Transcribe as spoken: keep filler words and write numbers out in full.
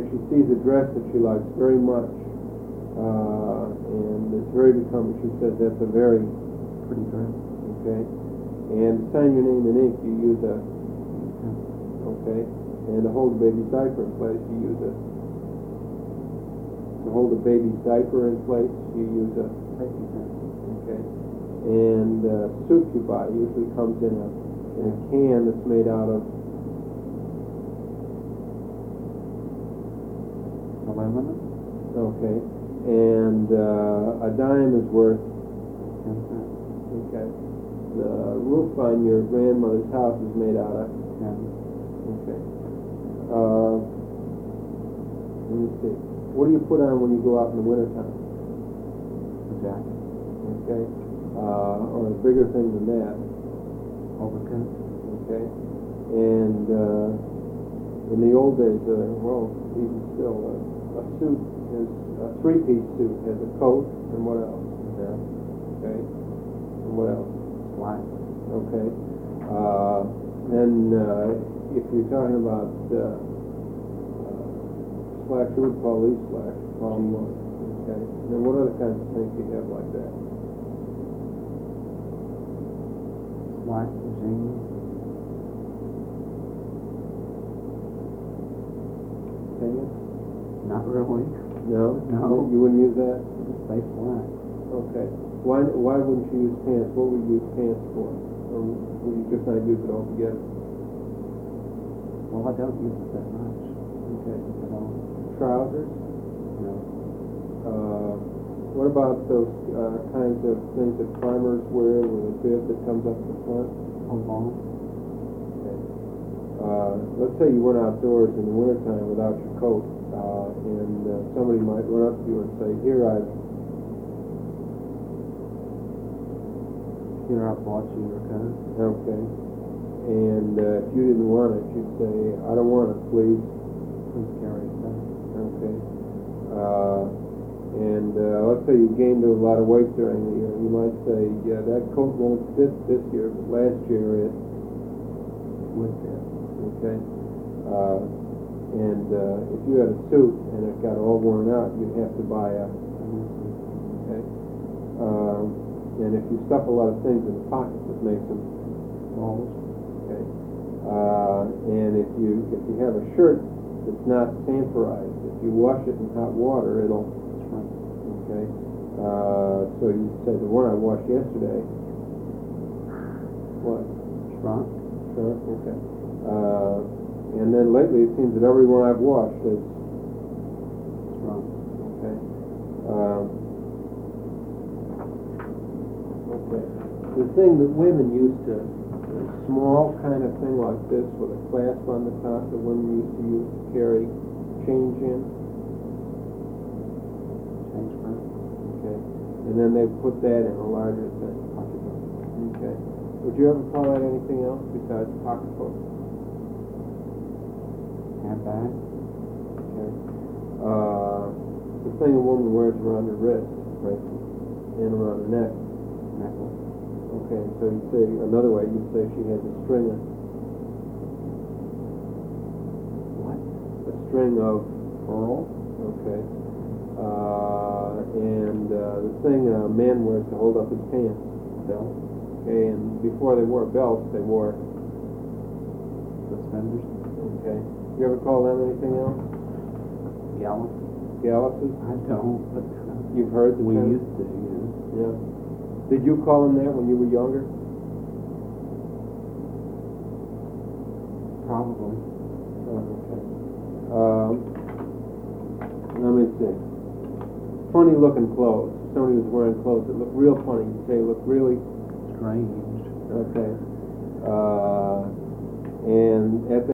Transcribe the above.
if she sees a dress that she likes very much, uh, and it's very becoming, she says that's a very Pretty dress. okay. And to sign your name in ink, you use a okay. And to hold a baby's diaper in place, you use a to hold a baby's diaper in place, you use a okay. And uh, soup you buy usually comes in a in a can that's made out of Aluminum. okay. And uh, a dime is worth Ten cents. okay. The roof on your grandmother's house is made out of Ten. okay. Uh, let me see. What do you put on when you go out in the wintertime? A jacket. Okay. Uh, or a bigger thing than that. Overcoat. Okay. And uh, in the old days, uh, well, even still, uh, a suit is a three-piece suit has a coat and what else? Yeah. Okay. And what else? Slack. Okay. Uh, then uh, if you're talking about uh, uh, slacks, you would call these slacks. Um, okay. Then what other kinds of things do you have like that? Slack. Jeans. Pants? Not really. No? No. You wouldn't use that? Just say slack. Okay. Why why wouldn't you use pants? What would you use pants for? Or would you just not use it altogether? Well, I don't use it that much. Okay. At all. Trousers? No. Uh, what about those uh, kinds of things that farmers wear with a bib that comes up the front? Hold on. Okay. Uh, let's say you went outdoors in the wintertime without your coat, uh, and uh, somebody might run up to you and say, here, I've Here I bought you your coat. okay. And uh, if you didn't want it, you'd say, I don't want it, please. Please carry it back. Okay. Uh, and uh, let's say you gained a lot of weight during the year. You might say, yeah, that coat won't fit this year, but last year it Would fit. okay. Uh, and uh, if you had a suit and it got all worn out, you'd have to buy a okay. Um, and if you stuff a lot of things in the pockets, it makes them Balls. okay. Uh, and if you if you have a shirt that's not sanforized, if you wash it in hot water, it'll okay. Uh, so you say the one I washed yesterday. What? Shrunk. Sure. Okay. Uh, and then lately it seems that every one I've washed is Shrunk. okay. Um, okay. The thing that women used to, a small kind of thing like this with a clasp on the top that women used to use to carry change in. Change for Okay. And then they put that in a larger thing. pocketbook. Okay. Would you ever call that anything else besides pocketbook? Handbag. Okay. Uh, the thing a woman wears around her wrist, right, and around her neck. Necklace. Okay, so you say another way, you'd say she has a string of What? a string of Pearl. okay. Uh, and uh, the thing a man wears to hold up his pants. Belt. Okay, and before they wore belts, they wore Suspenders. okay. You ever call them anything else? Gallon. Galluses? I don't, but You've heard the we term? used to, yeah. Yeah. Did you call them that when you were younger? Probably. Oh, okay. Um, let me see. Funny looking clothes. Somebody was wearing clothes that looked real funny. You say look really Strange. okay. Uh, and at